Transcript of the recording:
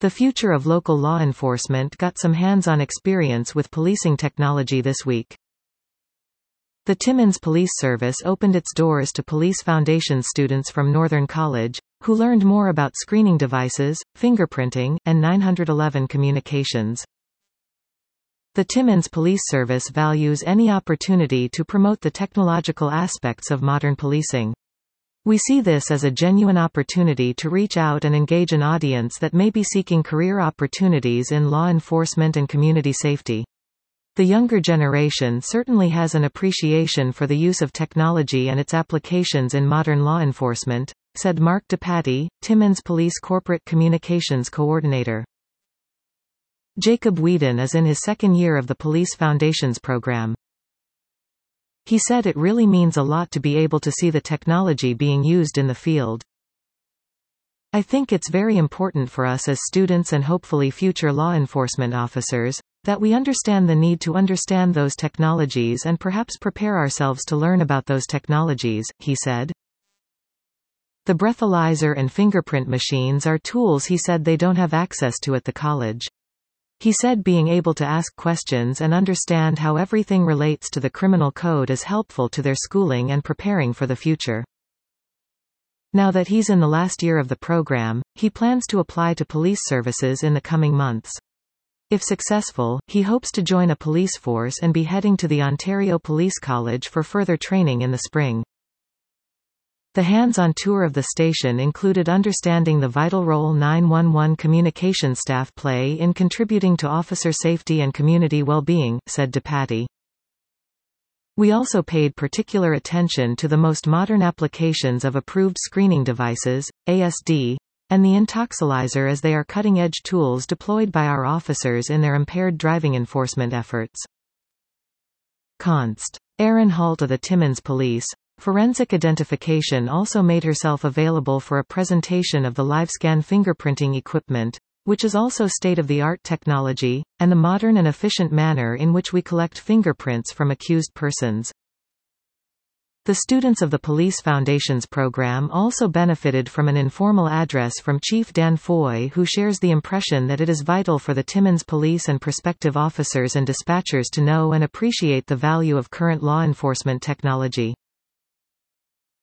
The future of local law enforcement got some hands-on experience with policing technology this week. The Timmins Police Service opened its doors to Police Foundation students from Northern College, who learned more about screening devices, fingerprinting, and 911 communications. The Timmins Police Service values any opportunity to promote the technological aspects of modern policing. We see this as a genuine opportunity to reach out and engage an audience that may be seeking career opportunities in law enforcement and community safety. The younger generation certainly has an appreciation for the use of technology and its applications in modern law enforcement, said Mark DePatie, Timmins Police Corporate Communications Coordinator. Jacob Whedon is in his second year of the Police Foundations program. He said it really means a lot to be able to see the technology being used in the field. I think it's very important for us as students and hopefully future law enforcement officers, that we understand the need to understand those technologies and perhaps prepare ourselves to learn about those technologies, he said. The breathalyzer and fingerprint machines are tools he said they don't have access to at the college. He said being able to ask questions and understand how everything relates to the criminal code is helpful to their schooling and preparing for the future. Now that he's in the last year of the program, he plans to apply to police services in the coming months. If successful, he hopes to join a police force and be heading to the Ontario Police College for further training in the spring. The hands-on tour of the station included understanding the vital role 911 communication staff play in contributing to officer safety and community well-being, said DePatie. We also paid particular attention to the most modern applications of approved screening devices, ASD, and the Intoxilyzer as they are cutting-edge tools deployed by our officers in their impaired driving enforcement efforts. Const. Erin Halt of the Timmins Police Forensic Identification also made herself available for a presentation of the LiveScan fingerprinting equipment, which is also state-of-the-art technology, and the modern and efficient manner in which we collect fingerprints from accused persons. The students of the Police Foundations program also benefited from an informal address from Chief Dan Foy, who shares the impression that it is vital for the Timmins police and prospective officers and dispatchers to know and appreciate the value of current law enforcement technology.